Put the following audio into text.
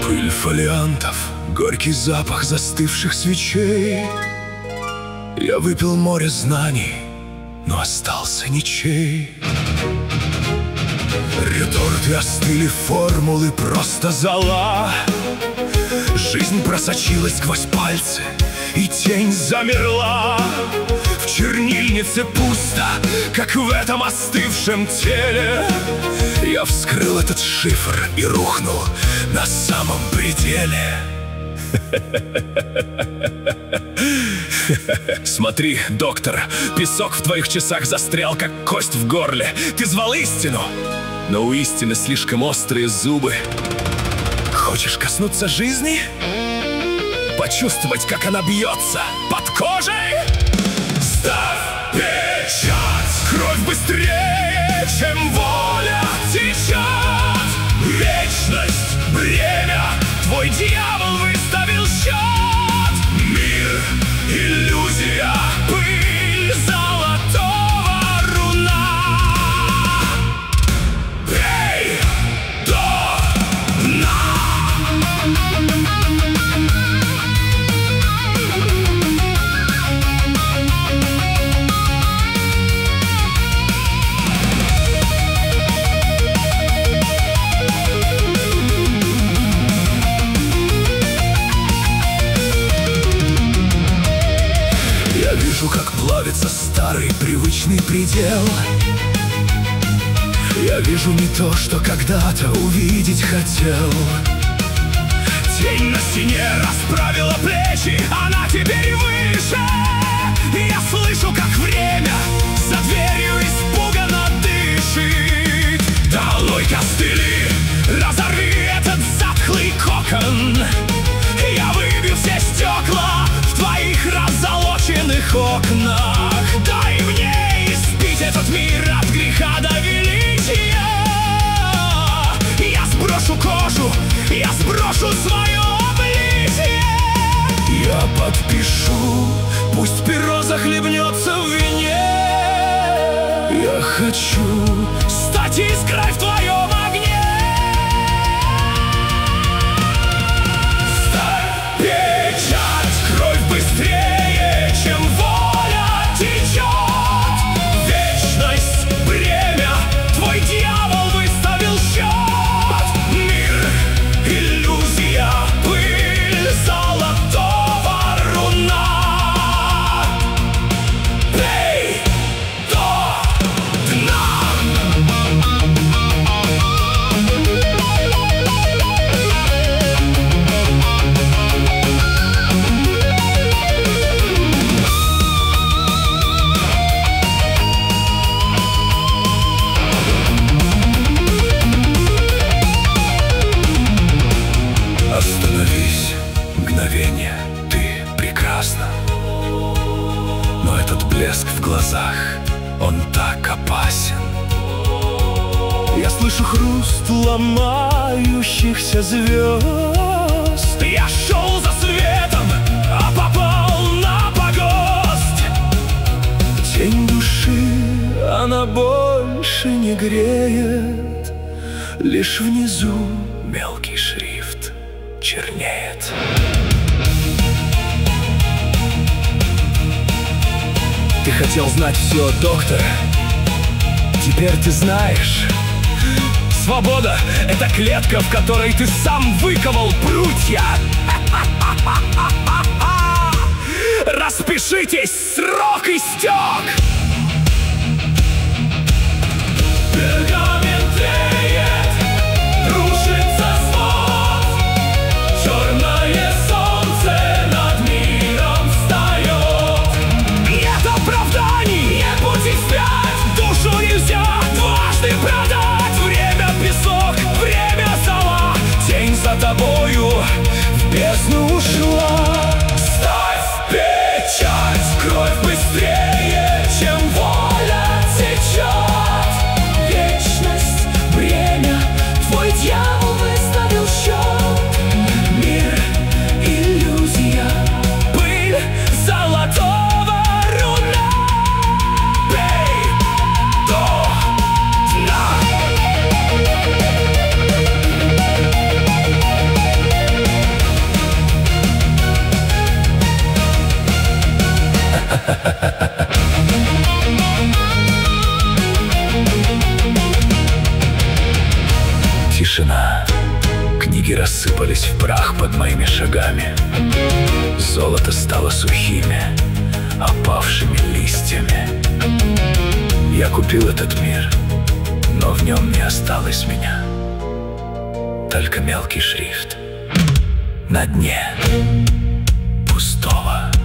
Пыль фолиантов, горький запах застывших свечей. Я выпил море знаний, но остался ничей. Реторты остыли, формулы просто зола. Жизнь просочилась сквозь пальцы, и тень замерла. В чернильнице пусто, как в этом остывшем теле. Я вскрыл этот шифр и рухнул на самом пределе. Смотри, доктор, песок в твоих часах застрял, как кость в горле. Ты звал истину, но у истины слишком острые зубы. Хочешь коснуться жизни? Почувствовать, как она бьется под кожей? Ставь печать! Кровь быстрее, чем воля течет. Вечность, бремя, твой дьявол выставил счет. Мир, иллюзия, пыль золотого руна. Эй, до дна! Вижу, как плавится старый привычный предел. Я вижу не то, что когда-то увидеть хотел. Тень на стене расправила плечи, она теперь выше. Я слышу, как время за дверью испуганно дышит. Долой костыли, разорви этот затхлый кокон. Я выбью все стекла в твоих раззолоченных окнах. Дай мне испить этот мир от греха до величия. Я сброшу кожу, я сброшу свое обличие. Я подпишу, пусть перо захлебнется в вине. Я хочу стать искрой в твоем огне. Быстрее, чем воля течет. Вечность, бремя, твой дьявол выставил счет. Мир, иллюзия, пыль золотого руна. Пей до дна. Остановись, мгновение, ты прекрасна. Но этот блеск в глазах, он так опасен. Я слышу хруст ломающихся звезд. Я шел за светом, а попал на погост. Тень души, она больше не греет. Лишь внизу мелкий шрифт чернеет. Ты хотел знать все, доктор. Теперь ты знаешь. Свобода — это клетка, в которой ты сам выковал прутья. Распишитесь, срок истек. Пергамент треет, рушится свод. Черное солнце над миром встает. Нет оправданий, нет пути вспять. Душу нельзя дважды продать. Время песок, время зола. Тень за тобою в бездну ушла. Ставь печать, кровь быстрее, чем тишина. Книги рассыпались в прах под моими шагами. Золото стало сухими, опавшими листьями. Я купил этот мир, но в нем не осталось меня. Только мелкий шрифт на дне пустого